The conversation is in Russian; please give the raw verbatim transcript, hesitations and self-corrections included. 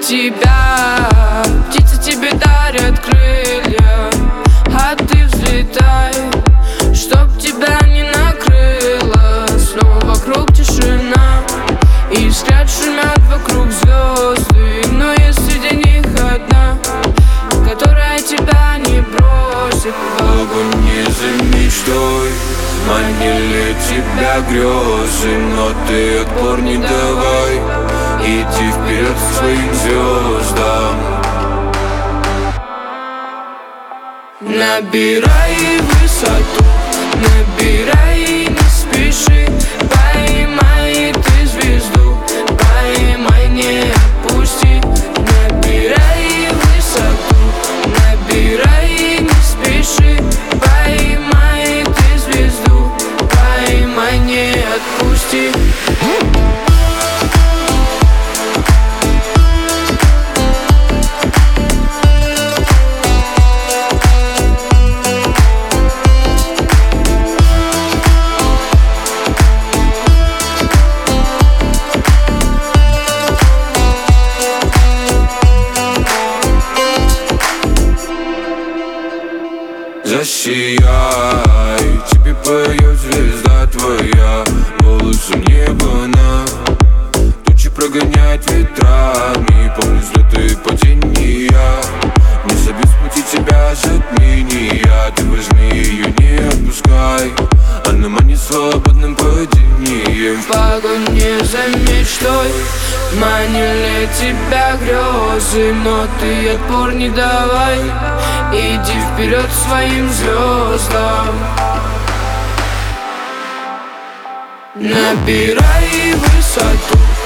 тебя. Птицы тебе дарят крылья, а ты взлетай, чтоб тебя не накрыло. Снова вокруг тишина, и взгляд шумят вокруг звезды. Но есть среди них одна, которая тебя не бросит. Огонь не за мечтой, манили тебя грезы, но ты отпор не давай. Иди вперед к своим звездам. Набирай высоту, набирай, не спеши. Поймай ты звезду, поймай, не отпусти. Набирай высоту, набирай, не спеши. Поймай ты звезду, поймай, не отпусти. Засияй, тебе поет звезда твоя, голосом неба на тучи прогоняет ветрами. Помню взлеты и падения, не собьют с пути тебя затмения. Ты возьми ее, не отпускай, она манит свободным падением. В погоне за мечтой манили тебя грезы, но ты отпор не давай. Иди вперед к своим звездам. Набирай высоту,